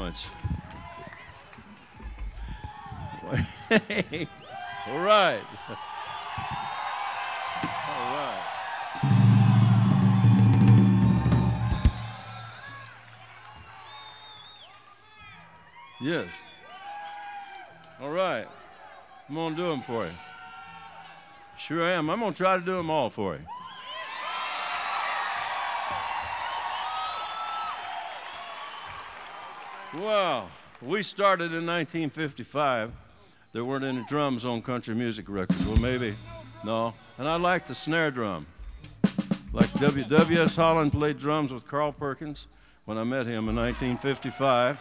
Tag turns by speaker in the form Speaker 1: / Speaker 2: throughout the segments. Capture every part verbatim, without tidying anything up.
Speaker 1: much. All right. All right. Yes. All right. I'm going to do them for you. Sure am. I'm going to try to do them all for you. Well, we started in nineteen fifty-five. There weren't any drums on country music records. Well, maybe. No. And I like the snare drum. Like W. W S Holland played drums with Carl Perkins when I met him in nineteen fifty-five.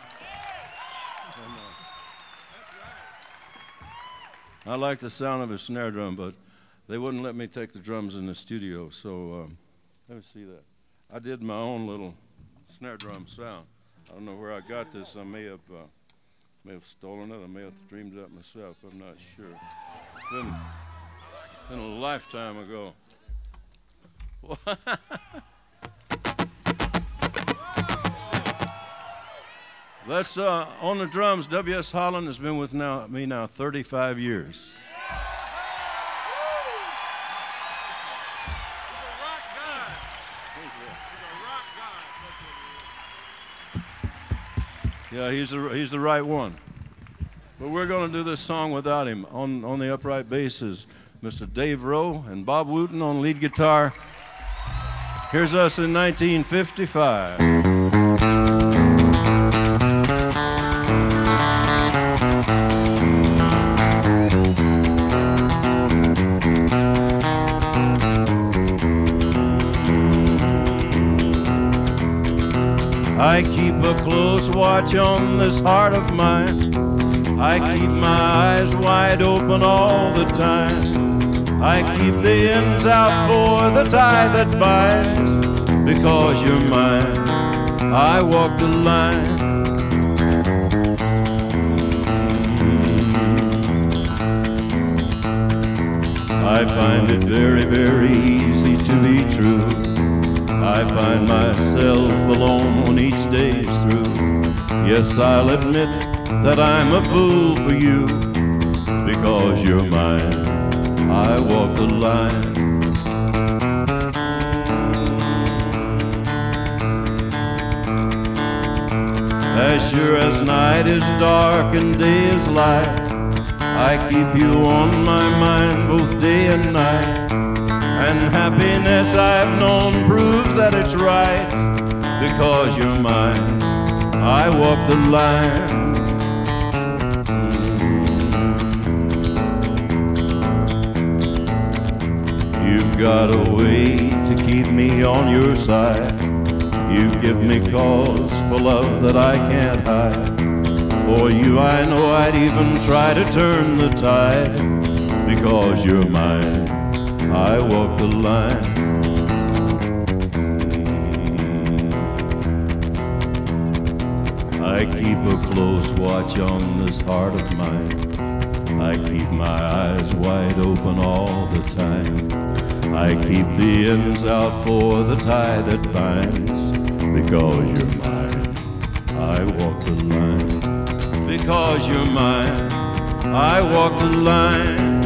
Speaker 1: I like the sound of his snare drum, but they wouldn't let me take the drums in the studio, so um, let me see that. I did my own little snare drum sound. I don't know where I got this. I may have uh, may have stolen it. I may have dreamed it up myself. I'm not sure. It's been, been a lifetime ago. Let's, uh, on the drums, W S Holland has been with now, me now thirty-five years. Yeah, he's the, he's the right one. But we're going to do this song without him. On, on the upright bass is Mister Dave Rowe and Bob Wooten on lead guitar. Here's us in nineteen fifty-five. I keep a close watch on this heart of mine. I keep my eyes wide open all the time. I keep the ends out for the tie that binds. Because you're mine, I walk the line. I find it very, very easy to be true. I find myself alone when each day is through. Yes, I'll admit that I'm a fool for you. Because you're mine, I walk the line. As sure as night is dark and day is light, I keep you on my mind both day and night. And happiness I've known proves that it's right. Because you're mine, I walk the line. You've got a way to keep me on your side. You give me cause for love that I can't hide. For you I know I'd even try to turn the tide. Because you're mine, I walk the line. I keep a close watch on this heart of mine. I keep my eyes wide open all the time. I keep the ends out for the tie that binds. Because you're mine, I walk the line. Because you're mine, I walk the line.